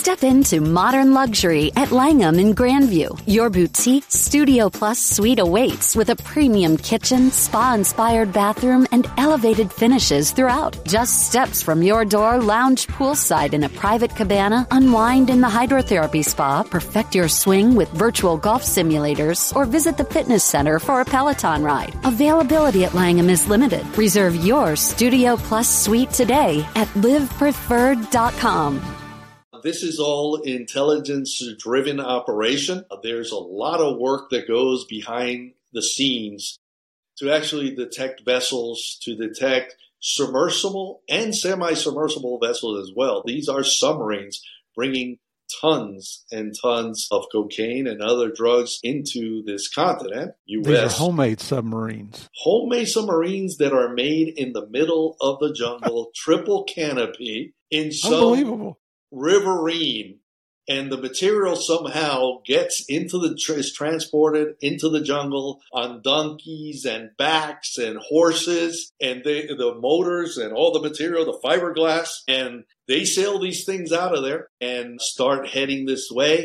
Step into modern luxury at Langham in Grandview. Your boutique Studio Plus suite awaits with a premium kitchen, spa-inspired bathroom, and elevated finishes throughout. Just steps from your door, lounge poolside in a private cabana, unwind in the hydrotherapy spa, perfect your swing with virtual golf simulators, or visit the fitness center for a Peloton ride. Availability at Langham is limited. Reserve your Studio Plus suite today at livepreferred.com. This is all intelligence-driven operation. There's a lot of work that goes behind the scenes to actually detect vessels, to detect submersible and semi-submersible vessels as well. These are submarines bringing tons and tons of cocaine and other drugs into this continent, U.S. These are homemade submarines. Homemade submarines that are made in the middle of the jungle, triple canopy, in some riverine, and the material somehow gets into is transported into the jungle on donkeys and backs and horses, and the motors and all the material, the fiberglass, and they sail these things out of there and start heading this way.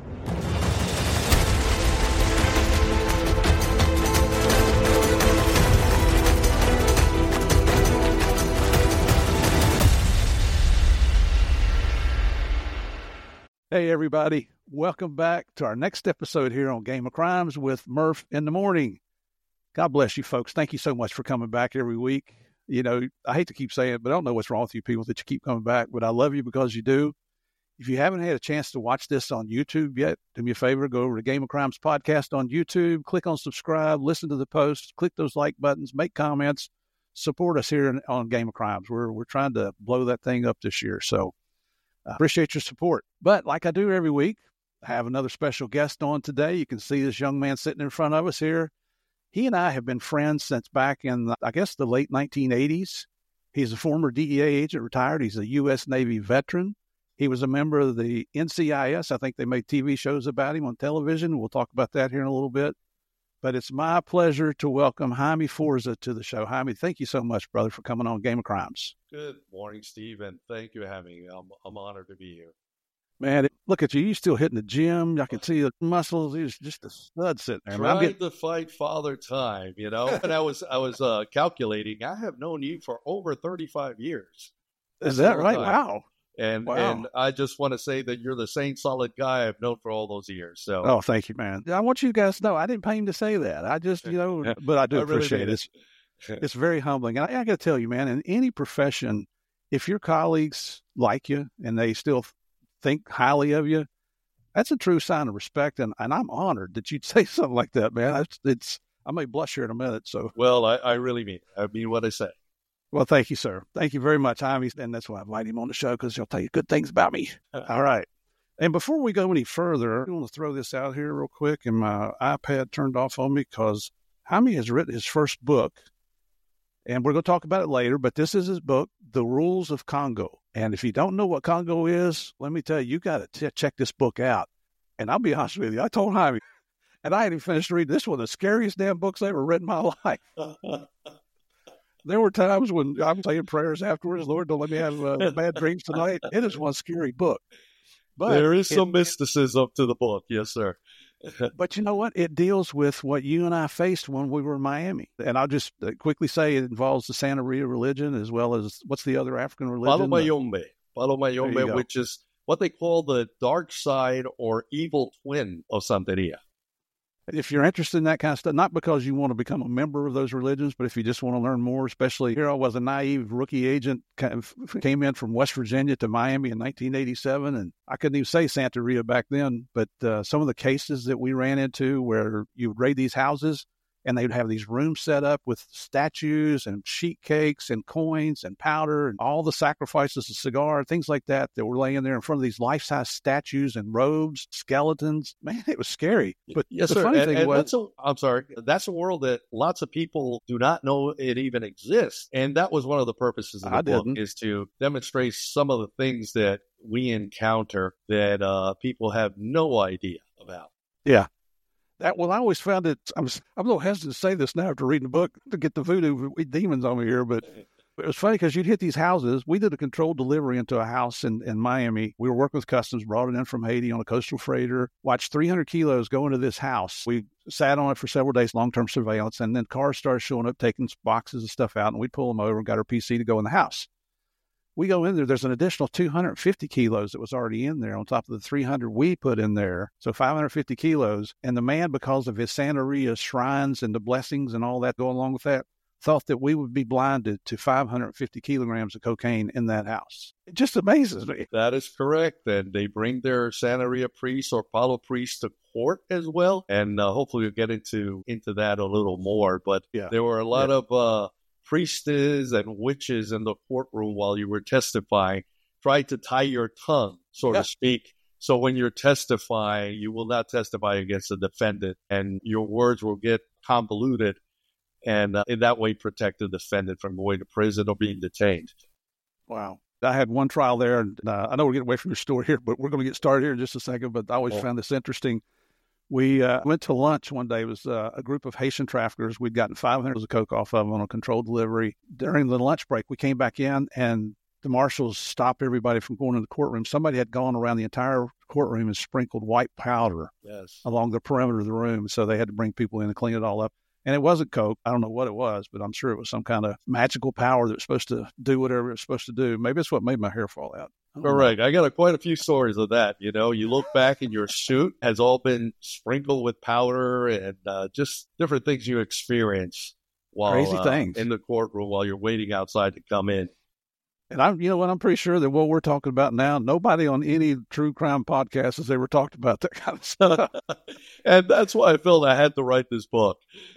Hey, everybody. Welcome back to our next episode here on Game of Crimes with Murph in the Morning. God bless you, folks. Thank you so much for coming back every week. You know, I hate to keep saying it, but I don't know what's wrong with you people that you keep coming back, but I love you because you do. If you haven't had a chance to watch this on YouTube yet, do me a favor, go over to Game of Crimes Podcast on YouTube, click on subscribe, listen to the posts, click those like buttons, make comments, support us here on Game of Crimes. We're trying to blow that thing up this year, so appreciate your support. But like I do every week, I have another special guest on today. You can see this young man sitting in front of us here. He and I have been friends since back in, the late 1980s. He's a former DEA agent, retired. He's a U.S. Navy veteran. He was a member of the NCIS. I think they made TV shows about him on television. We'll talk about that here in a little bit. But it's my pleasure to welcome Jaime Forza to the show. Jaime, thank you so much, brother, for coming on Game of Crimes. Good morning, Steve, and thank you for having me. I'm honored to be here. Man, look at you. You're still hitting the gym. I can see the muscles. He's just a stud sitting there. Tried to fight Father Time, you know. And I was calculating. I have known you for over 35 years. Is that right? Time. Wow. And I just want to say that you're the same solid guy I've known for all those years. So, oh, thank you, man. I want you guys to know I didn't pay him to say that. I just, but I do appreciate it. It's very humbling. And I got to tell you, man, in any profession, if your colleagues like you and they still think highly of you, that's a true sign of respect. And I'm honored that you'd say something like that, man. I may blush here in a minute. So, well, I really mean it. I mean what I say. Well, thank you, sir. Thank you very much, Jaime. And that's why I invite him on the show, because he'll tell you good things about me. All right. And before we go any further, I want to throw this out here real quick. And my iPad turned off on me because Jaime has written his first book. And we're going to talk about it later. But this is his book, The Rules of Congo. And if you don't know what Congo is, let me tell you, you got to check this book out. And I'll be honest with you, I told Jaime, and I hadn't even finished reading this one, the scariest damn books I ever read in my life. There were times when I'm saying prayers afterwards, Lord, don't let me have bad dreams tonight. It is one scary book. But there is some mysticism to the book. Yes, sir. But you know what? It deals with what you and I faced when we were in Miami. And I'll just quickly say it involves the Santeria religion as well as, what's the other African religion? Palo Mayombe, which is what they call the dark side or evil twin of Santeria. If you're interested in that kind of stuff, not because you want to become a member of those religions, but if you just want to learn more, especially here I was a naive rookie agent, came in from West Virginia to Miami in 1987, and I couldn't even say Santeria back then, but some of the cases that we ran into where you would raid these houses, and they would have these rooms set up with statues and sheet cakes and coins and powder and all the sacrifices of cigar, things like that were laying there in front of these life-size statues and robes, skeletons. Man, it was scary. But yes, the sir. funny thing was... That's a world that lots of people do not know it even exists. And that was one of the purposes of the book, is to demonstrate some of the things that we encounter that people have no idea about. Yeah. I always found it, I'm a little hesitant to say this now after reading the book to get the voodoo demons on me here, but It was funny because you'd hit these houses. We did a controlled delivery into a house in Miami. We were working with customs, brought it in from Haiti on a coastal freighter, watched 300 kilos go into this house. We sat on it for several days, long-term surveillance, and then cars started showing up, taking boxes of stuff out, and we'd pull them over and got our PC to go in the house. We go in there, there's an additional 250 kilos that was already in there on top of the 300 we put in there. So 550 kilos. And the man, because of his Santeria shrines and the blessings and all that going along with that, thought that we would be blinded to 550 kilograms of cocaine in that house. It just amazes me. That is correct. And they bring their Santeria priests or Palo priests to court as well. And hopefully we'll get into that a little more. But there were a lot of priestesses and witches in the courtroom while you were testifying, tried to tie your tongue, so to speak. So when you're testifying, you will not testify against the defendant, and your words will get convoluted, and in that way protect the defendant from going to prison or being detained. Wow. I had one trial there, and I know we're getting away from your story here, but we're going to get started here in just a second, but I always found this interesting. We went to lunch one day. It was a group of Haitian traffickers. We'd gotten 500 of coke off of them on a controlled delivery. During the lunch break, we came back in, and the marshals stopped everybody from going in the courtroom. Somebody had gone around the entire courtroom and sprinkled white powder along the perimeter of the room, so they had to bring people in and clean it all up. And it wasn't coke. I don't know what it was, but I'm sure it was some kind of magical power that was supposed to do whatever it was supposed to do. Maybe it's what made my hair fall out. Correct. I got quite a few stories of that. You know, you look back and your suit has all been sprinkled with powder and just different things you experience while in the courtroom while you're waiting outside to come in. And I'm pretty sure that what we're talking about now, nobody on any true crime podcast has ever talked about that kind of stuff. And that's why I felt I had to write this book.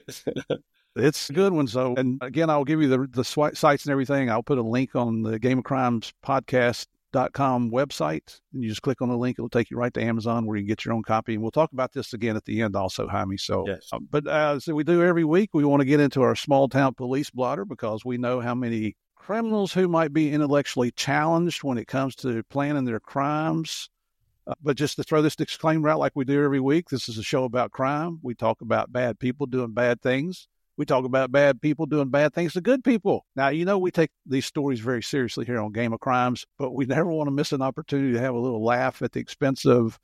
It's a good one. So, and again, I'll give you the sites and everything. I'll put a link on the Game of Crimes podcast.com website, and you just click on the link. It'll take you right to Amazon where you can get your own copy. And we'll talk about this again at the end also, Jaime. So, but as we do every week, we want to get into our small town police blotter because we know how many criminals who might be intellectually challenged when it comes to planning their crimes. But just to throw this disclaimer out like we do every week, this is a show about crime. We talk about bad people doing bad things. We talk about bad people doing bad things to good people. Now, we take these stories very seriously here on Game of Crimes, but we never want to miss an opportunity to have a little laugh at the expense of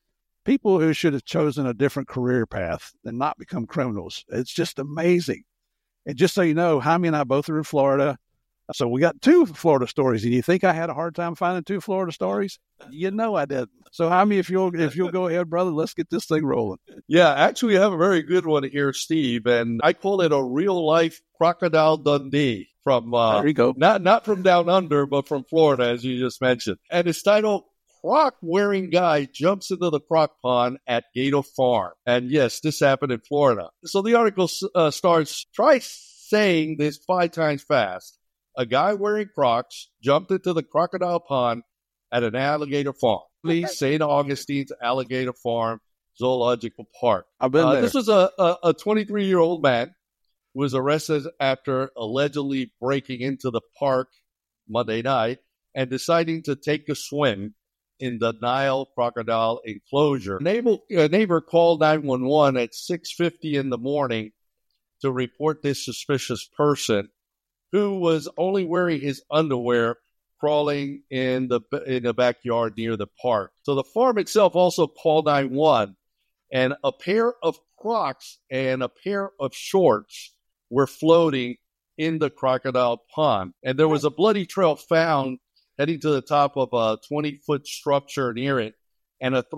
people who should have chosen a different career path and not become criminals. It's just amazing. And just so you know, Jaime and I both are in Florida. So we got 2 Florida stories. And you think I had a hard time finding 2 Florida stories? I didn't. So Jaime, if you'll go ahead, brother, let's get this thing rolling. Yeah, actually, we have a very good one here, Steve, and I call it a real life Crocodile Dundee from there you go. Not from down under, but from Florida, as you just mentioned. And it's titled "Croc Wearing Guy Jumps into the Croc Pond at Gator Farm." And yes, this happened in Florida. So the article starts, try saying this 5 times fast. A guy wearing Crocs jumped into the crocodile pond at an alligator farm. Please, St. Augustine's Alligator Farm Zoological Park. I've been there. This was a 23-year-old man who was arrested after allegedly breaking into the park Monday night and deciding to take a swim in the Nile crocodile enclosure. A neighbor called 911 at 6:50 in the morning to report this suspicious person who was only wearing his underwear crawling in the backyard near the park. So the farm itself also called 911, and a pair of Crocs and a pair of shorts were floating in the crocodile pond. And there was a bloody trail found heading to the top of a 20-foot structure near it, and a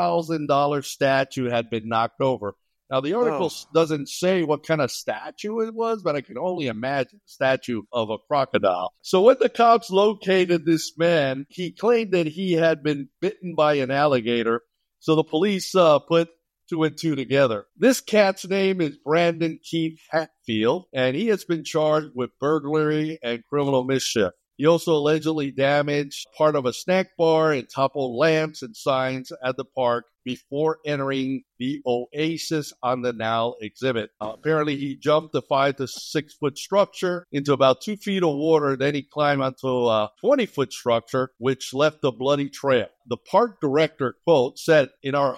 $3,000 statue had been knocked over. Now, the article doesn't say what kind of statue it was, but I can only imagine a statue of a crocodile. So when the cops located this man, he claimed that he had been bitten by an alligator. So the police put 2 and 2 together. This cat's name is Brandon Keith Hatfield, and he has been charged with burglary and criminal mischief. He also allegedly damaged part of a snack bar and toppled lamps and signs at the park before entering the Oasis on the Nile exhibit. Apparently, he jumped the 5 to 6 foot structure into about 2 feet of water. Then he climbed onto a 20-foot structure, which left a bloody trail. The park director, quote, said, "In our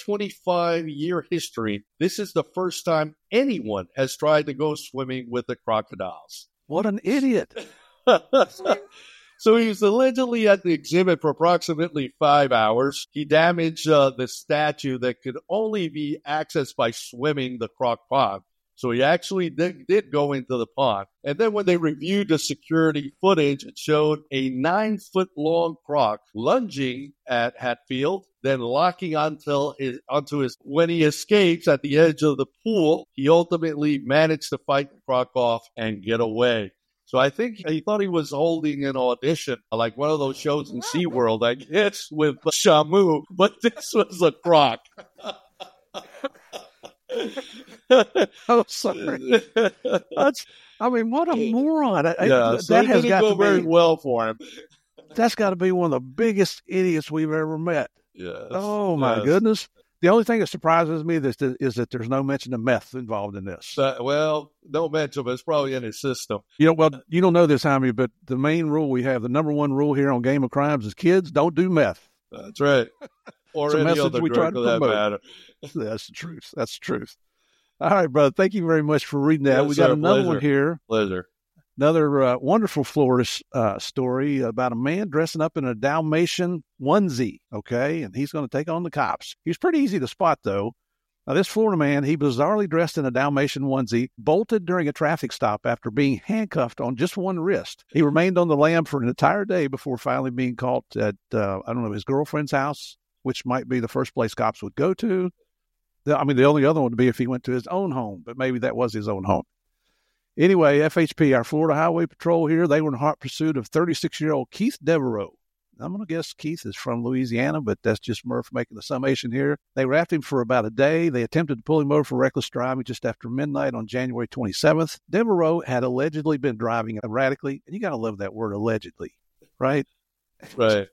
125-year history, this is the first time anyone has tried to go swimming with the crocodiles." What an idiot. So he was allegedly at the exhibit for approximately 5 hours. He damaged the statue that could only be accessed by swimming the Croc Pond. So he actually did go into the pond. And then when they reviewed the security footage, it showed a 9-foot-long croc lunging at Hatfield, then locking onto his. When he escapes at the edge of the pool, he ultimately managed to fight the croc off and get away. So I think he thought he was holding an audition, like one of those shows in SeaWorld, I guess, with Shamu, but this was a croc. Oh, sorry. What a moron. That has got to go very well for him. That's got to be one of the biggest idiots we've ever met. Yes. Oh, my goodness. The only thing that surprises me is that there's no mention of meth involved in this. No mention, but it's probably in his system. You don't know this, Jaime, but the main rule we have, the number one rule here on Game of Crimes is kids don't do meth. That's right. Or any other drug for that matter. That's the truth. That's the truth. All right, brother. Thank you very much for reading that. Yes, we got another one here. Pleasure. Another wonderful Florida story about a man dressing up in a Dalmatian onesie, okay? And he's going to take on the cops. He's pretty easy to spot, though. Now, this Florida man, he bizarrely dressed in a Dalmatian onesie, bolted during a traffic stop after being handcuffed on just one wrist. He remained on the lam for an entire day before finally being caught at, his girlfriend's house, which might be the first place cops would go to. The only other one would be if he went to his own home, but maybe that was his own home. Anyway, FHP, our Florida Highway Patrol here, they were in hot pursuit of 36-year-old Keith Devereaux. I'm going to guess Keith is from Louisiana, but that's just Murph making the summation here. They were after him for about a day. They attempted to pull him over for reckless driving just after midnight on January 27th. Devereaux had allegedly been driving erratically, and you got to love that word, allegedly, right? Right.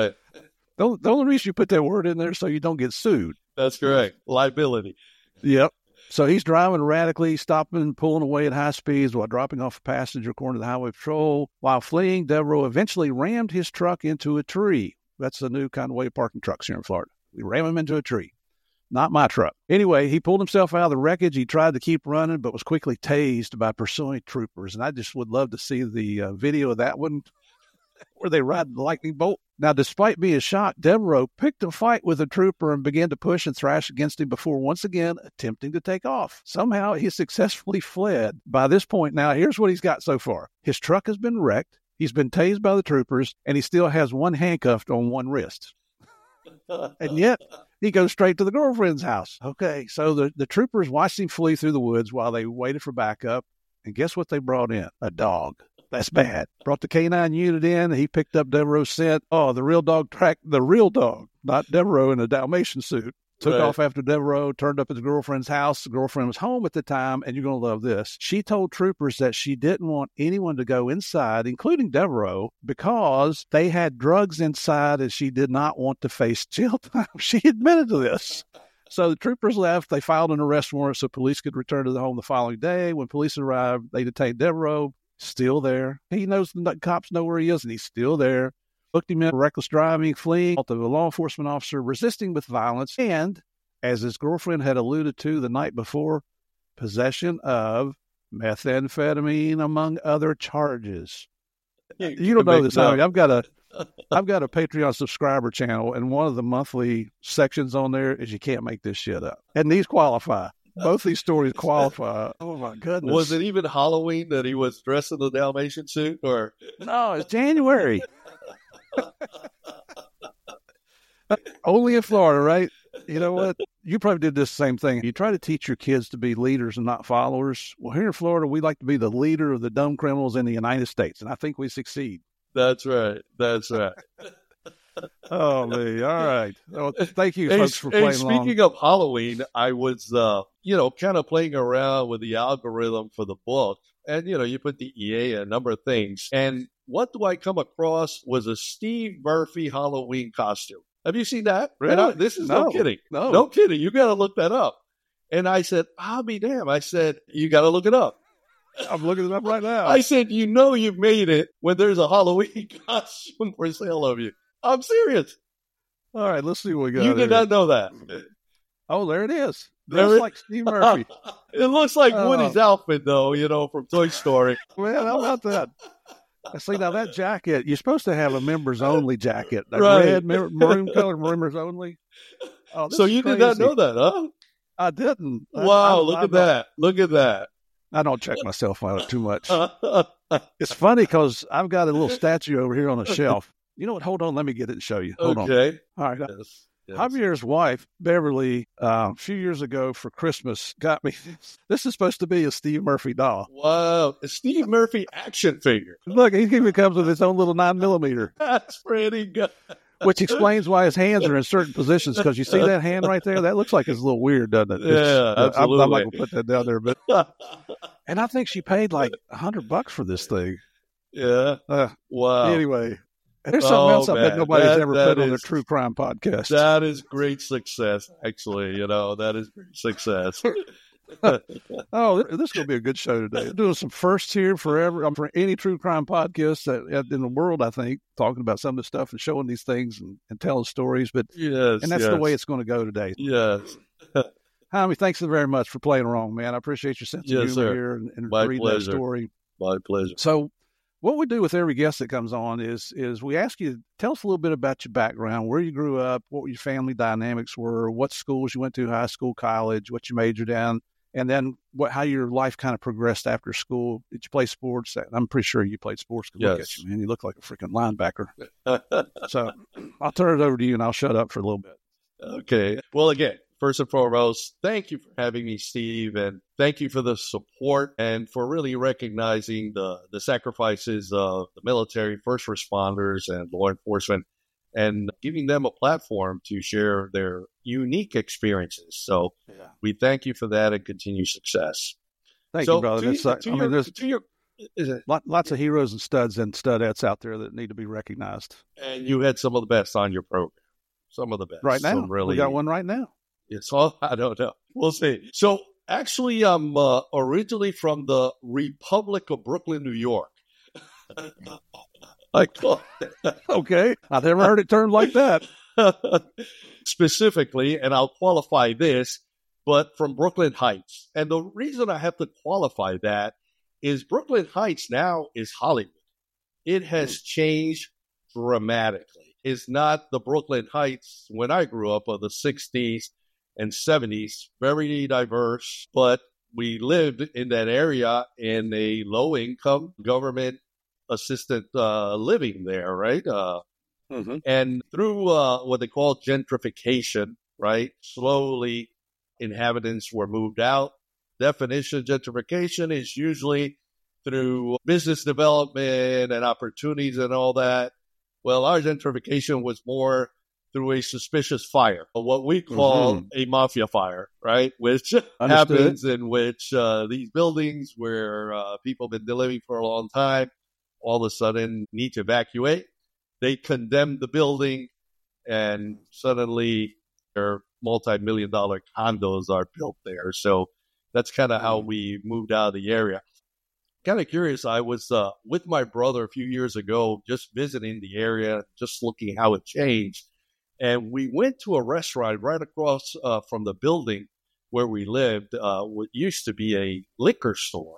The only reason you put that word in there is so you don't get sued. That's correct. Liability. Yep. So he's driving erratically, stopping, pulling away at high speeds while dropping off a passenger, according to the Highway Patrol. While fleeing, Devereaux eventually rammed his truck into a tree. That's the new kind of way of parking trucks here in Florida. We ram him into a tree. Not my truck. Anyway, he pulled himself out of the wreckage. He tried to keep running, but was quickly tased by pursuing troopers. And I just would love to see the video of that one where they ride the lightning bolt. Now, despite being shot, Devereaux picked a fight with a trooper and began to push and thrash against him before once again attempting to take off. Somehow, he successfully fled. By this point, now, here's what he's got so far. His truck has been wrecked, he's been tased by the troopers, and he still has one handcuffed on one wrist. And yet, he goes straight to the girlfriend's house. Okay, so the troopers watched him flee through the woods while they waited for backup, and guess what they brought in? A dog. That's bad. Brought the K9 unit in. He picked up Devereaux's scent. Oh, the real dog tracked the real dog, not Devereaux in a Dalmatian suit. Took off after Devereaux, turned up at the girlfriend's house. The girlfriend was home at the time, and you're going to love this. She told troopers that she didn't want anyone to go inside, including Devereaux, because they had drugs inside and she did not want to face jail time. She admitted to this. So the troopers left. They filed an arrest warrant so police could return to the home the following day. When police arrived, they detained Devereaux. Still there. He knows the cops know where he is, and he's still there. Booked him in for reckless driving, fleeing to a law enforcement officer, resisting with violence, and, as his girlfriend had alluded to the night before, possession of methamphetamine, among other charges. You don't know this, Tommy. I've got a Patreon subscriber channel, and one of the monthly sections on there is you can't make this shit up. And these qualify. Both these stories qualify. Oh, my goodness. Was it even Halloween that he was dressed in the Dalmatian suit? Or no, it's January. Only in Florida, right? You know what? You probably did this same thing. You try to teach your kids to be leaders and not followers. Well, here in Florida, we like to be the leader of the dumb criminals in the United States, and I think we succeed. That's right. Oh, man. All right. Well, thank you, folks, for playing along. Speaking of Halloween, I was, kind of playing around with the algorithm for the book. And, you put the EA a number of things. And what do I come across was a Steve Murphy Halloween costume. Have you seen that? Really? This is no kidding. No kidding. You got to look that up. And I said, I'll be damned. I said, you got to look it up. I'm looking it up right now. I said, you've made it when there's a Halloween costume for sale of you. I'm serious. All right, let's see what we got. You did not know that. Oh, there it is. Looks like Steve Murphy. It looks like Woody's outfit, though, from Toy Story. Man, how about that? See, now that jacket, you're supposed to have a members only jacket. That right. red, maroon color, members only. Oh, so you did not know that, huh? I didn't. Wow, look at that. Look at that. I don't check myself out too much. It's funny because I've got a little statue over here on a shelf. You know what? Hold on. Let me get it and show you. Hold on. Okay. All right. Yes. Javier's wife, Beverly, a few years ago for Christmas, got me. This is supposed to be a Steve Murphy doll. Wow. A Steve Murphy action figure. Look, he even comes with his own little 9mm. That's pretty good. Which explains why his hands are in certain positions, because you see that hand right there? That looks like it's a little weird, doesn't it? Yeah, absolutely. I'm not going to put that down there. But and I think she paid like $100 for this thing. Yeah. Wow. Anyway. There's something else I bet nobody's ever put on their true crime podcast. That is great success, actually. That is great success. Oh, this is going to be a good show today. We're doing some firsts here for any true crime podcast in the world, I think, talking about some of the stuff and showing these things and telling stories. But yes, and that's the way it's going to go today. Yes. Jaime, thanks very much for playing along, man. I appreciate your sense of humor here and reading that story. My pleasure. So what we do with every guest that comes on is we ask you, tell us a little bit about your background, where you grew up, what your family dynamics were, what schools you went to, high school, college, what you majored in, and then how your life kind of progressed after school. Did you play sports? I'm pretty sure you played sports. Yes. Look at you, man. You look like a freaking linebacker. So I'll turn it over to you, and I'll shut up for a little bit. Okay. Well, again, first and foremost, thank you for having me, Steve, and thank you for the support and for really recognizing the sacrifices of the military, first responders, and law enforcement, and giving them a platform to share their unique experiences. So we thank you for that and continue success. Thank you, brother. There's lots of heroes and studs and studettes out there that need to be recognized. And you had some of the best on your program. Some of the best. Right now. We got one right now. Yes, I don't know. We'll see. So actually, I'm originally from the Republic of Brooklyn, New York. Okay. I've never heard it termed like that. Specifically, and I'll qualify this, but from Brooklyn Heights. And the reason I have to qualify that is Brooklyn Heights now is Hollywood. It has changed dramatically. It's not the Brooklyn Heights when I grew up of the 60s and 70s, very diverse, but we lived in that area in a low-income government assisted living there, right? And through what they call gentrification, right? Slowly, inhabitants were moved out. Definition of gentrification is usually through business development and opportunities and all that. Well, our gentrification was more through a suspicious fire, what we call a mafia fire, right? Which happens in which these buildings where people have been living for a long time, all of a sudden need to evacuate. They condemn the building, and suddenly their multi-million-dollar condos are built there. So that's kind of how we moved out of the area. Kind of curious, I was with my brother a few years ago, just visiting the area, just looking how it changed. And we went to a restaurant right across from the building where we lived, what used to be a liquor store,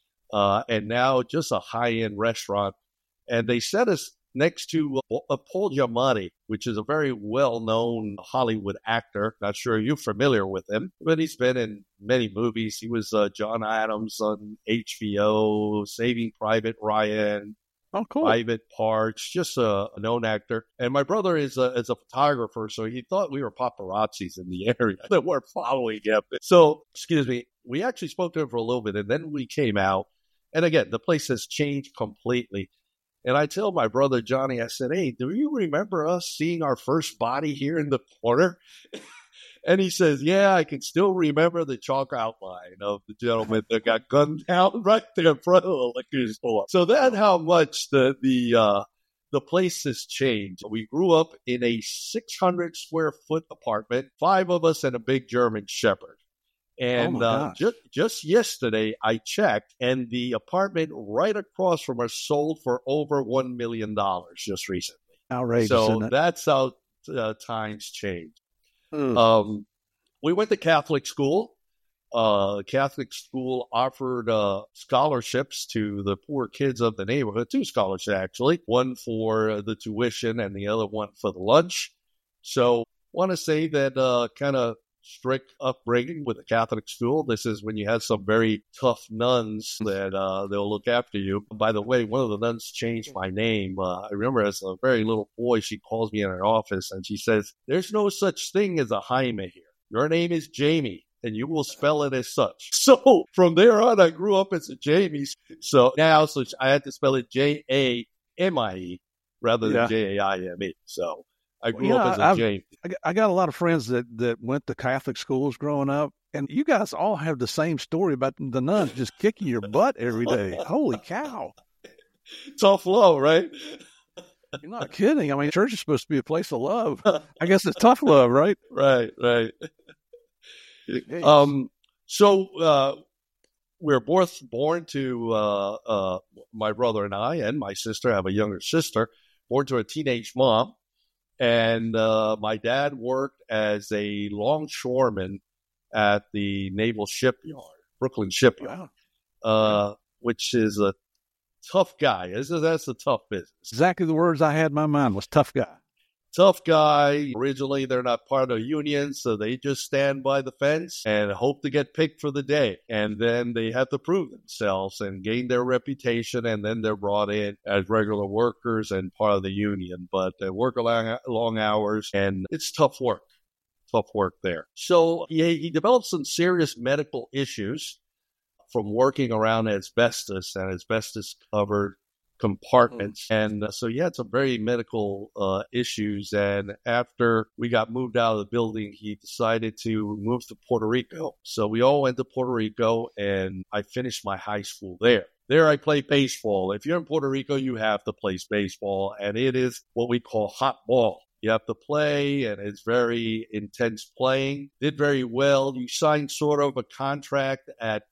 and now just a high-end restaurant. And they set us next to Paul Giamatti, which is a very well-known Hollywood actor. Not sure you're familiar with him, but he's been in many movies. He was John Adams on HBO, Saving Private Ryan, Private Parts, just a known actor. And my brother is a photographer, so he thought we were paparazzis in the area that were following him. So, we actually spoke to him for a little bit, and then we came out. And again, the place has changed completely. And I tell my brother Johnny, I said, hey, do you remember us seeing our first body here in the corner? And he says, yeah, I can still remember the chalk outline of the gentleman that got gunned down right there in front of the liquor store. So that's how much the place has changed. We grew up in a 600 square foot apartment, 5 of us and a big German Shepherd. And just yesterday, I checked, and the apartment right across from us sold for over $1 million just recently. Outrageous, so isn't it? That's how times change. We went to Catholic school, Catholic school offered scholarships to the poor kids of the neighborhood, 2 scholarships actually, one for the tuition and the other one for the lunch. So want to say that kind of strict upbringing with a Catholic school. This is when you have some very tough nuns that they'll look after you. By the way, one of the nuns changed my name. I remember as a very little boy, she calls me in her office and she says, "There's no such thing as a Jaime here. Your name is Jamie, and you will spell it as such." So from there on, I grew up as a Jamie. So now I had to spell it J-A-M-I-E rather than J-A-I-M-E. So I grew up as a Jamie. I got a lot of friends that went to Catholic schools growing up, and you guys all have the same story about the nuns just kicking your butt every day. Holy cow. Tough love, right? You're not kidding. I mean, church is supposed to be a place of love. I guess it's tough love, right? Right. So we're both born to my brother and I, and my sister. I have a younger sister, born to a teenage mom. And my dad worked as a longshoreman at the Naval Shipyard, Brooklyn Shipyard, which is a tough guy. That's a tough business. Exactly the words I had in my mind was tough guy. Tough guy. Originally, they're not part of a union, so they just stand by the fence and hope to get picked for the day. And then they have to prove themselves and gain their reputation, and then they're brought in as regular workers and part of the union. But they work long hours, and it's tough work. Tough work there. So he developed some serious medical issues from working around asbestos and asbestos-covered compartments. And so he had some very medical issues. And after we got moved out of the building, he decided to move to Puerto Rico. So we all went to Puerto Rico, and I finished my high school there. There I played baseball. If you're in Puerto Rico, you have to play baseball, and it is what we call hot ball. You have to play, and it's very intense playing. Did very well. You signed sort of a contract at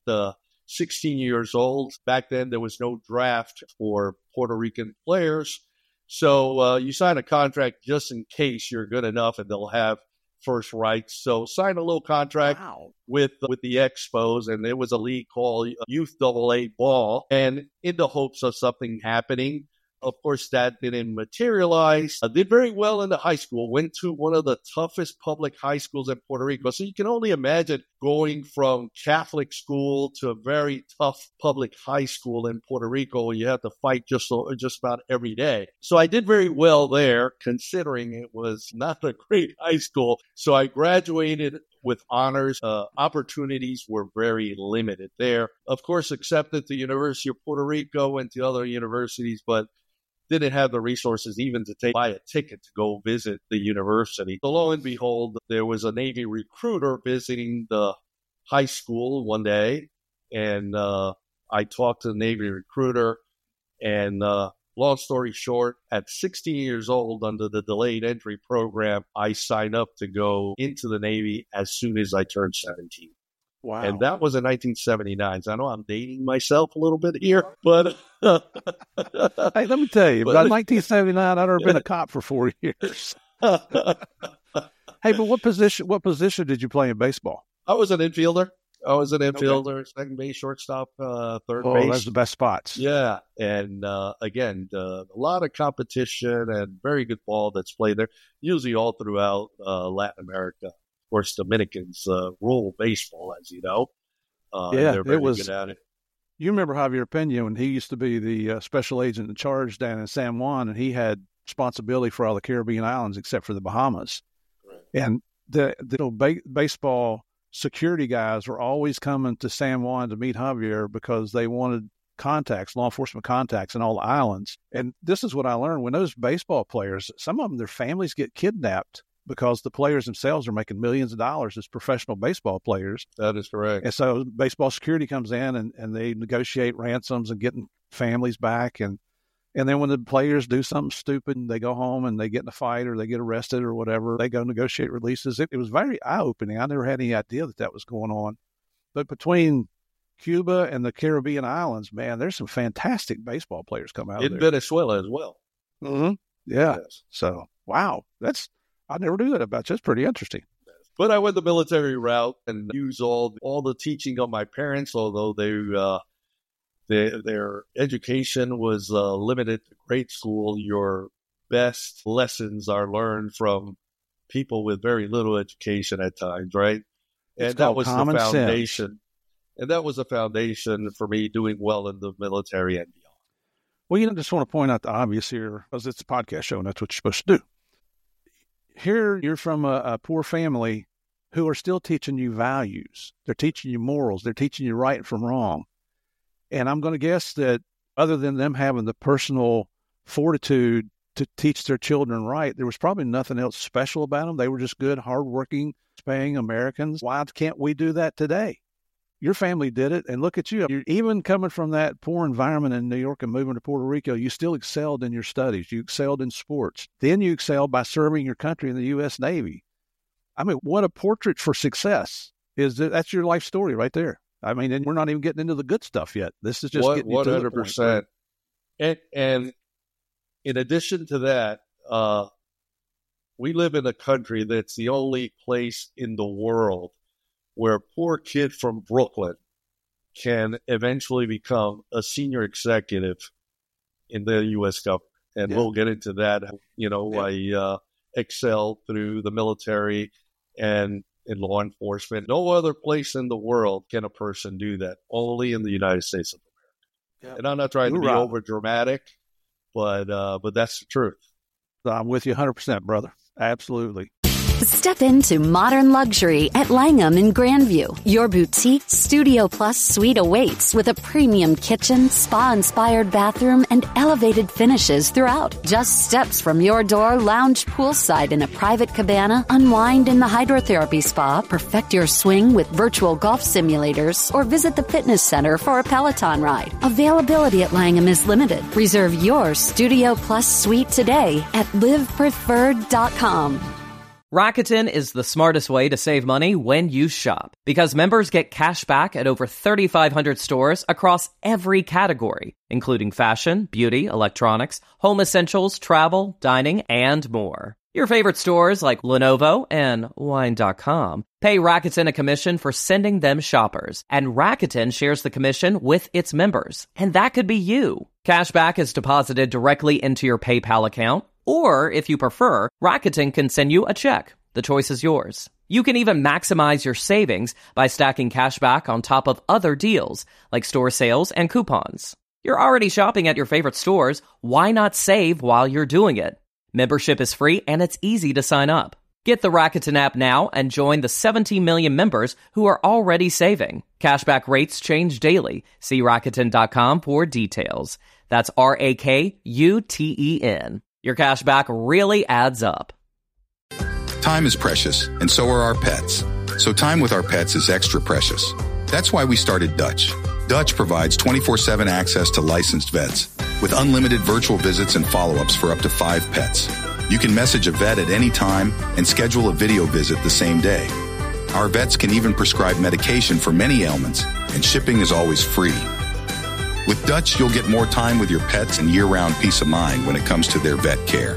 16 years old. Back then, there was no draft for Puerto Rican players. So you sign a contract just in case you're good enough and they'll have first rights. So sign a little contract with the Expos, and there was a league called Youth AA Ball, and in the hopes of something happening. Of course, that didn't materialize. I did very well in the high school, went to one of the toughest public high schools in Puerto Rico. So you can only imagine going from Catholic school to a very tough public high school in Puerto Rico where you have to fight just about every day. So I did very well there, considering it was not a great high school. So I graduated with honors. Opportunities were very limited there. Of course, accepted to University of Puerto Rico and to other universities, but didn't have the resources even to buy a ticket to go visit the university. So lo and behold, there was a Navy recruiter visiting the high school one day, and I talked to the Navy recruiter, and long story short, at 16 years old, under the delayed entry program, I signed up to go into the Navy as soon as I turned 17. Wow. And that was in 1979. So I know I'm dating myself a little bit here, but hey, let me tell you, by 1979, I'd already been a cop for 4 years. Hey, but what position did you play in baseball? I was an infielder. Second base, shortstop, third base. Oh, that's the best spots. Yeah. And again, a lot of competition and very good ball that's played there, usually all throughout Latin America. Of course, Dominicans rule baseball, as you know. They're very good at it. You remember Javier Pena when he used to be the special agent in charge down in San Juan, and he had responsibility for all the Caribbean islands except for the Bahamas. Right. And the baseball security guys were always coming to San Juan to meet Javier because they wanted law enforcement contacts in all the islands. And this is what I learned. When those baseball players, some of them, their families get kidnapped because the players themselves are making millions of dollars as professional baseball players. That is correct. And so baseball security comes in and they negotiate ransoms and getting families back. And then when the players do something stupid and they go home and they get in a fight or they get arrested or whatever, they go negotiate releases. It was very eye-opening. I never had any idea that was going on. But between Cuba and the Caribbean islands, man, there's some fantastic baseball players come out of there. In Venezuela as well. Mm-hmm. Yeah. Yes. So, wow. I never knew that about you. That's pretty interesting. But I went the military route and used all the teaching of my parents, although their education was limited to grade school. Your best lessons are learned from people with very little education at times, right? And that was the foundation. Sense. And that was a foundation for me doing well in the military and beyond. Well, I just want to point out the obvious here, because it's a podcast show, and that's what you're supposed to do. Here, you're from a poor family who are still teaching you values. They're teaching you morals. They're teaching you right from wrong. And I'm going to guess that other than them having the personal fortitude to teach their children right, there was probably nothing else special about them. They were just good, hardworking, paying Americans. Why can't we do that today? Your family did it, and look at you. You're even coming from that poor environment in New York and moving to Puerto Rico, you still excelled in your studies. You excelled in sports. Then you excelled by serving your country in the U.S. Navy. I mean, what a portrait for success. That's your life story right there. I mean, and we're not even getting into the good stuff yet. This is just getting you to 100%. And in addition to that, we live in a country that's the only place in the world where a poor kid from Brooklyn can eventually become a senior executive in the U.S. government. And we'll get into that. I excelled through the military and in law enforcement. No other place in the world can a person do that, only in the United States of America. Yeah. And I'm not trying to be over dramatic, but that's the truth. I'm with you 100%, brother. Absolutely. Step into modern luxury at Langham in Grandview. Your boutique Studio Plus suite awaits with a premium kitchen, spa-inspired bathroom, and elevated finishes throughout. Just steps from your door, lounge poolside in a private cabana, unwind in the hydrotherapy spa, perfect your swing with virtual golf simulators, or visit the fitness center for a Peloton ride. Availability at Langham is limited. Reserve your Studio Plus suite today at livepreferred.com. Rakuten is the smartest way to save money when you shop, because members get cash back at over 3,500 stores across every category, including fashion, beauty, electronics, home essentials, travel, dining, and more. Your favorite stores like Lenovo and Wine.com pay Rakuten a commission for sending them shoppers, and Rakuten shares the commission with its members. And that could be you. Cashback is deposited directly into your PayPal account, or if you prefer, Rakuten can send you a check. The choice is yours. You can even maximize your savings by stacking cashback on top of other deals, like store sales and coupons. You're already shopping at your favorite stores. Why not save while you're doing it? Membership is free and it's easy to sign up. Get the Rakuten app now and join the 17 million members who are already saving. Cashback rates change daily. See Rakuten.com for details. That's Rakuten. Your cashback really adds up. Time is precious, and so are our pets. So time with our pets is extra precious. That's why we started Dutch. Dutch provides 24/7 access to licensed vets with unlimited virtual visits and follow-ups for up to 5 pets. You can message a vet at any time and schedule a video visit the same day. Our vets can even prescribe medication for many ailments, and shipping is always free. With Dutch, you'll get more time with your pets and year-round peace of mind when it comes to their vet care.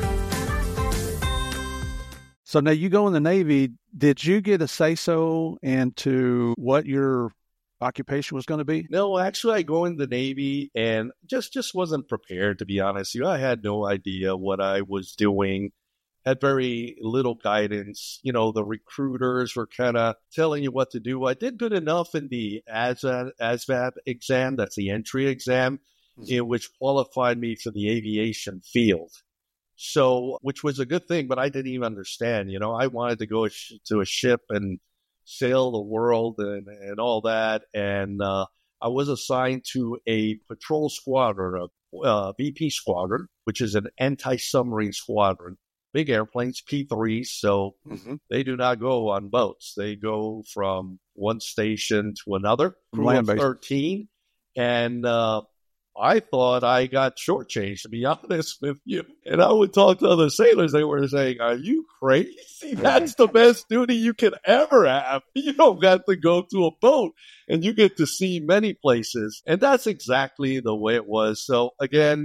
So now you go in the Navy. Did you get a say-so into what your occupation was going to be? No, actually, I go in the Navy and just wasn't prepared, to be honest. I had no idea what I was doing. Had very little guidance. The recruiters were kind of telling you what to do. I did good enough in the ASVAB exam, that's the entry exam, which qualified me for the aviation field. So, which was a good thing, but I didn't even understand. I wanted to go to a ship and sail the world and all that. And I was assigned to a patrol squadron, a VP squadron, which is an anti-submarine squadron. Big airplanes, P-3s, so they do not go on boats. They go from one station to another, crew of 13. And I thought I got shortchanged, to be honest with you. And I would talk to other sailors. They were saying, are you crazy? That's the best duty you can ever have. You don't have to go to a boat and you get to see many places. And that's exactly the way it was. So again,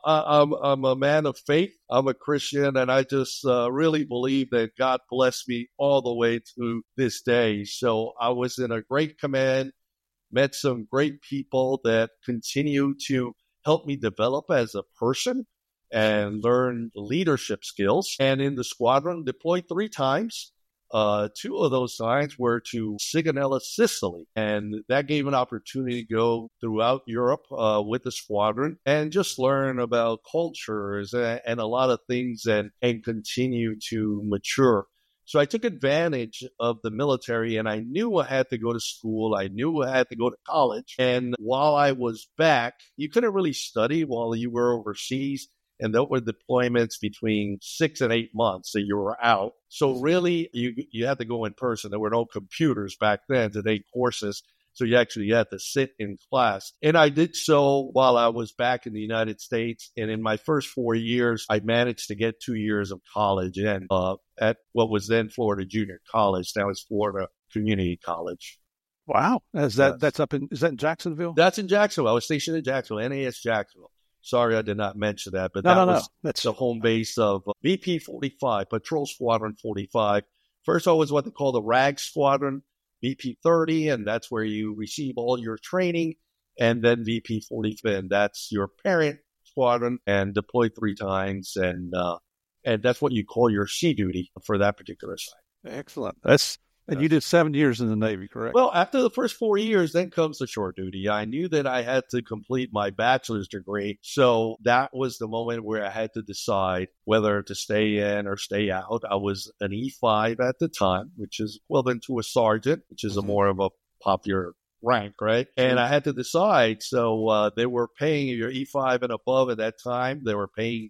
I'm a man of faith. I'm a Christian, and I just really believe that God blessed me all the way to this day. So I was in a great command, met some great people that continue to help me develop as a person and learn leadership skills. And in the squadron, deployed 3 times. 2 of those times were to Sigonella, Sicily, and that gave an opportunity to go throughout Europe with the squadron and just learn about cultures and a lot of things and continue to mature. So I took advantage of the military, and I knew I had to go to school. I knew I had to go to college. And while I was back, you couldn't really study while you were overseas. And there were deployments between 6 and 8 months that you were out. So really, you had to go in person. There were no computers back then to take courses. So you actually had to sit in class. And I did so while I was back in the United States. And in my first 4 years, I managed to get 2 years of college in at what was then Florida Junior College. Now it's Florida Community College. Wow. Is that in Jacksonville? That's in Jacksonville. I was stationed in Jacksonville, NAS Jacksonville. Sorry, I did not mention that, but was the home base of VP 45, Patrol Squadron 45. First, I was what they call the RAG Squadron, VP 30, and that's where you receive all your training. And then VP 45, and that's your parent squadron, and deployed 3 times. And that's what you call your sea duty for that particular site. Excellent. And you did 7 years in the Navy, correct? Well, after the first 4 years, then comes the shore duty. I knew that I had to complete my bachelor's degree. So that was the moment where I had to decide whether to stay in or stay out. I was an E5 at the time, which is equivalent to a sergeant, which is a more of a popular rank, right? And I had to decide. So they were paying your E5 and above at that time. They were paying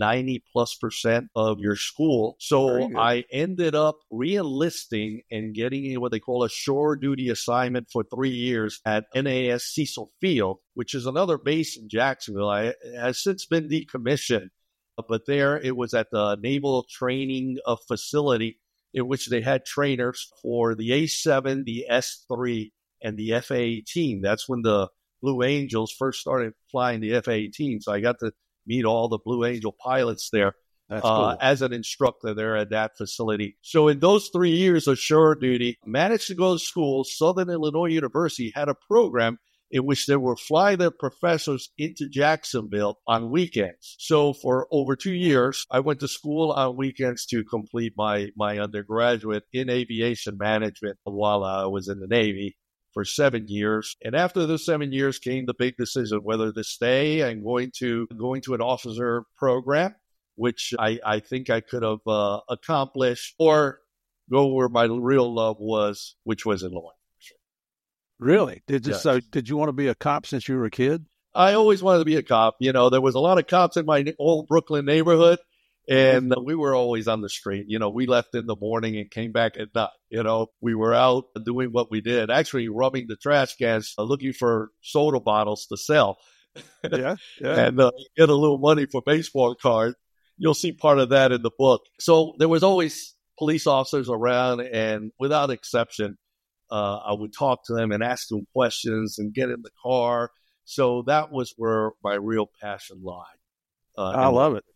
90+% of your school. So I ended up re-enlisting and getting what they call a shore duty assignment for 3 years at NAS Cecil Field, which is another base in Jacksonville. It has since been decommissioned, but there it was at the Naval Training Facility in which they had trainers for the A-7, the S-3, and the F-A-18. That's when the Blue Angels first started flying the F-A-18. So I got to meet all the Blue Angel pilots there as an instructor there at that facility. So in those 3 years of shore duty, managed to go to school. Southern Illinois University had a program in which they would fly their professors into Jacksonville on weekends. So for over 2 years, I went to school on weekends to complete my undergraduate in aviation management while I was in the Navy for 7 years. And after those 7 years came the big decision whether to stay and going to an officer program, which I think I could have accomplished, or go where my real love was, which was in law enforcement. Really? So did you want to be a cop since you were a kid? I always wanted to be a cop. You know, there was a lot of cops in my old Brooklyn neighborhood. And we were always on the street. You know, we left in the morning and came back at night. You know, we were out doing what we did, actually rubbing the trash cans, looking for soda bottles to sell. Yeah. And get a little money for baseball cards. You'll see part of that in the book. So there was always police officers around, and without exception, I would talk to them and ask them questions and get in the car. So that was where my real passion lied. I love it.